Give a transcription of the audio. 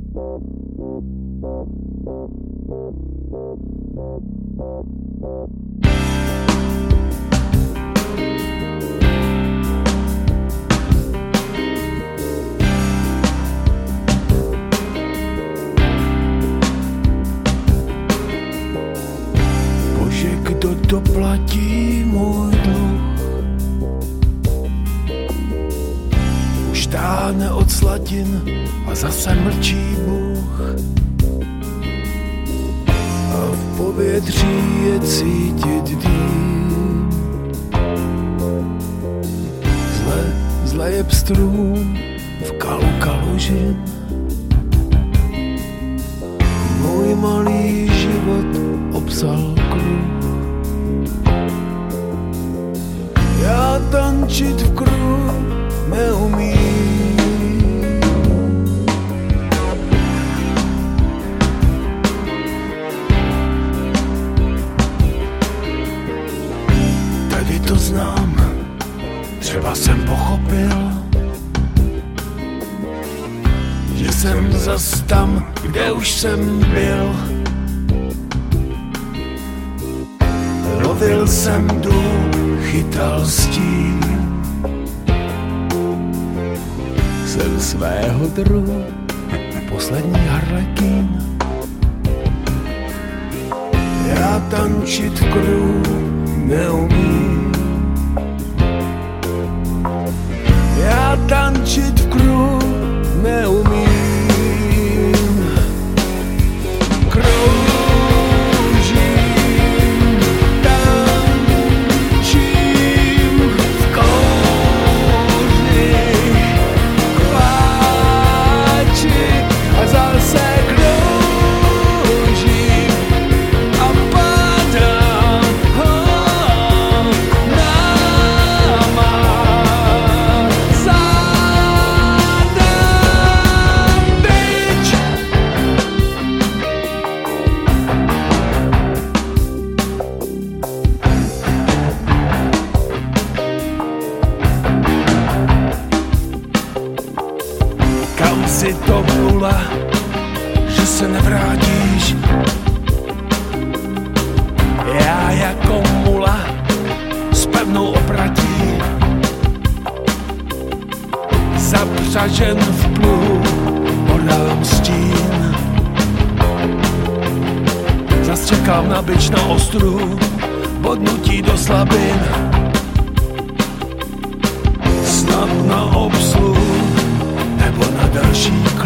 Bože, kdo doplatí můj dluh? Už táhne od slatin a zase mlčí Bůh. A v povětří je cítit dým. Zle je pstrům v kalužin. Můj malý život obsal kruh. Já tančit v kruhu neumím. Tady to znám, třeba jsem pochopil, že jsem zas tam, kde už jsem byl. Lovil jsem důl, chytal stín. Jsem svého druhu poslední harlekín. Já tančit v kruhu neumím. Já tančit v kruhu neumím. Kam si to plula, že se nevrátíš? Já jako mula s pevnou opratí, zapřažen v pluhu, podám stín. Zas čekám na bič na ostruhu, bodnutí do slabin, snad na obsluhu nebo na další